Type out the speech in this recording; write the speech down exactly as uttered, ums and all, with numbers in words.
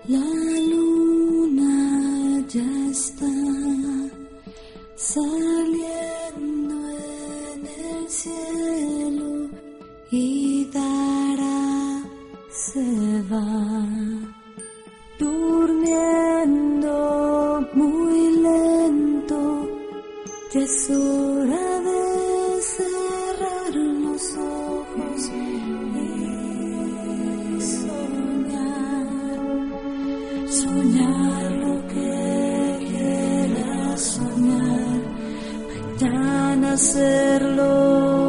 La luna ya está saliendo en el cielo y Dara se va durmiendo muy lento. Ya es hora de cerrar los ojos y soñar, soñar lo que quieras soñar, mañana hacerlo.